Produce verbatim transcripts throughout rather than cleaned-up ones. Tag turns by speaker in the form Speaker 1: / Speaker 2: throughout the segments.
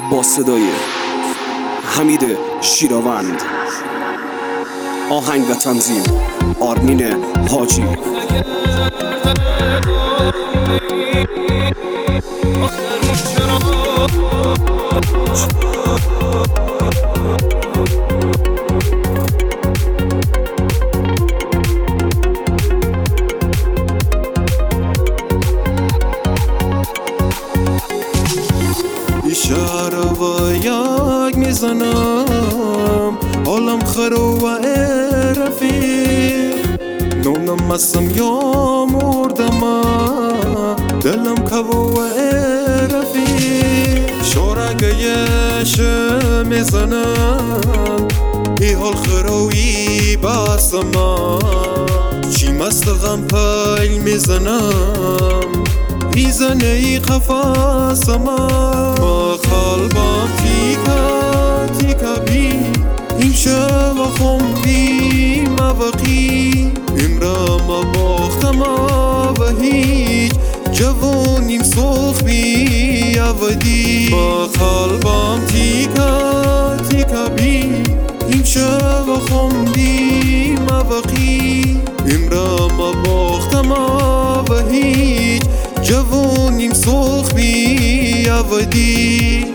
Speaker 1: با صدای حمید شیراوند، آهنگ و تنظیم آرمین حاجی.
Speaker 2: شهر و یک میزنم حالم خرو و رفیق، نونم مستم یا مردم دلم کبو و رفیق. شورگیش میزنم ای حال خروی بستم، چی مست غم پیل میزنم ایزنه ای قفاسم. ما قلبم تیکا تیکا بی این شو خم بی مبقی امرا ما باختم و هیچ جوانیم سخ بی عودی. ما قلبم تیکا تیکا بی این شو خم بی مبقی امرا ما باختم و هیچ جوانیم سخ بی عودی.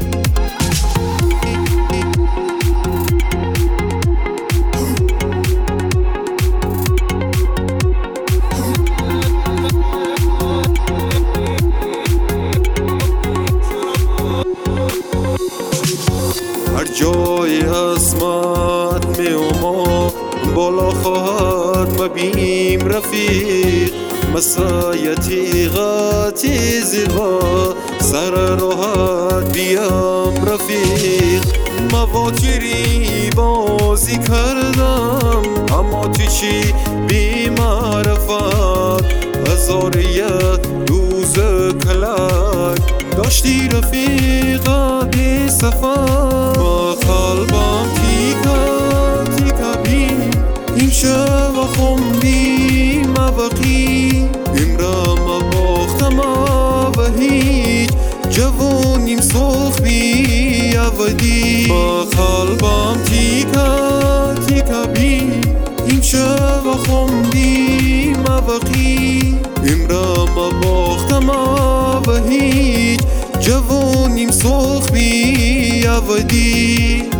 Speaker 2: هر جای اسمت می اومد بالا خواهد مبیم رفیق، مسایتی غاتی زیبا سر راحت بیام رفیق. مواکری بازی کردم اما تو چی بی معرفت، هزار یک روز کلک داشتی رفیقا بی سفر. با قلبم تیکا تیکا بی این شو خم بی مبقی امرا ما باختم و هیچ جوانیم سخ بی عودی. با قلبم تیکا تیکا بی این شو خم بی مبقی امرا ما باختم و هیچ جوانیم سخ بی عودی.